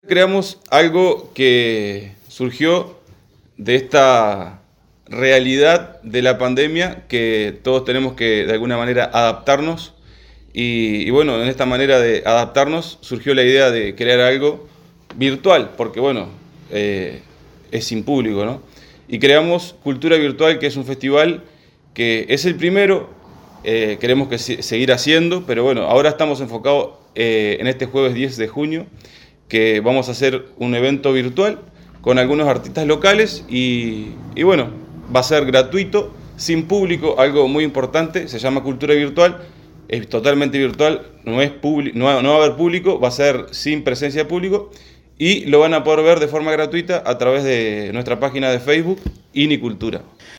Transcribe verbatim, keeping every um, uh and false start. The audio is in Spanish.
Creamos algo que surgió de esta realidad de la pandemia, que todos tenemos que de alguna manera adaptarnos y, y bueno, en esta manera de adaptarnos surgió la idea de crear algo virtual, porque bueno, eh, es sin público, ¿no? Y creamos Cultura Virtual, que es un festival que es el primero, eh, queremos que se, seguir haciendo, pero bueno, ahora estamos enfocados eh, en este jueves diez de junio, que vamos a hacer un evento virtual con algunos artistas locales y, y bueno, va a ser gratuito, sin público, algo muy importante, se llama Cultura Virtual, es totalmente virtual, no, es no, va, no va a haber público, va a ser sin presencia de público y lo van a poder ver de forma gratuita a través de nuestra página de Facebook, Inicultura.